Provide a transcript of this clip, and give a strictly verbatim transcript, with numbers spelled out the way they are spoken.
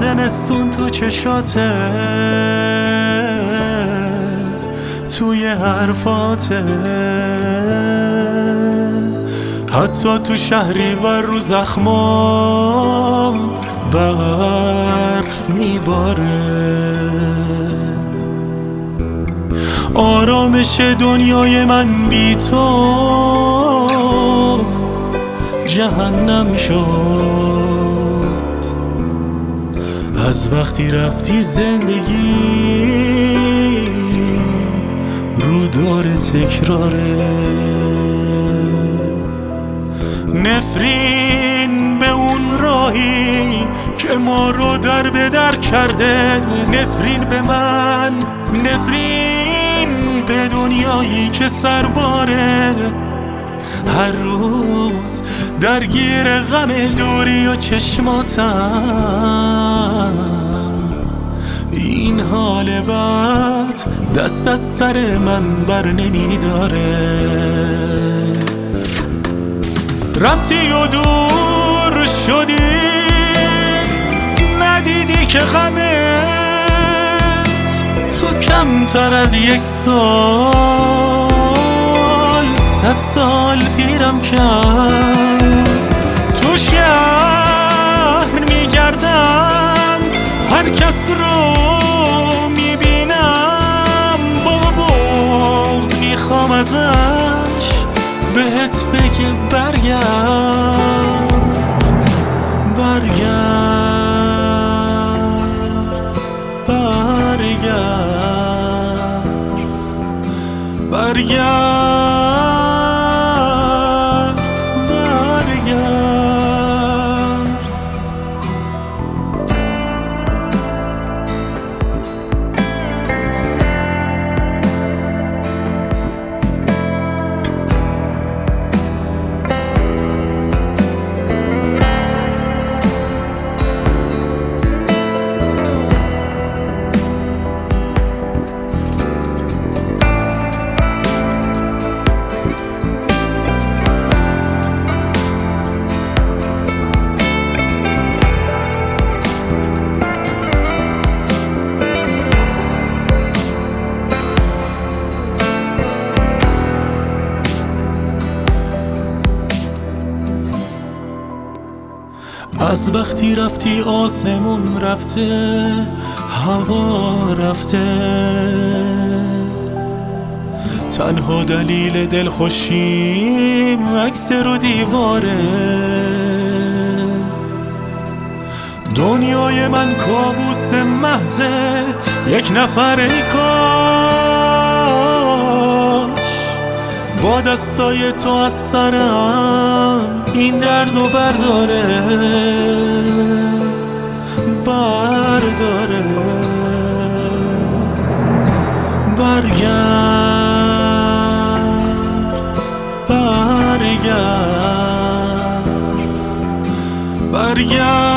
زمستون تو چشاته، توی حرفاته، حتی تو شهری و رو زخمام برف میباره. آرامش دنیای من بی تو جهنم شد. از وقتی رفتی زندگی رو دور تکراره. نفرین به اون راهی که ما رو در به در کرده، نفرین به من، نفرین به دنیایی که سرباره. هر روز درگیر غم دوری و چشماتم، این حال بد دست از سر من بر نمیداره. رفتی و دور شدی، ندیدی که غمت تو کمتر از یک سال صد سال پیرم کرد. تو شهر میگردم، هر کس رو میبینم، با بغض میخوام ازش بهت بگه برگرد، برگرد، برگرد، برگرد، برگرد. از وقتی رفتی آسمون رفته، هوا رفته، تنها دلیل دلخوشیم عکس رو دیواره. دنیای من کابوس محضه، یک نفر ای کاش با دستای تو از سرم این درد و برداره، برداره. برگرد، برگرد، برگرد.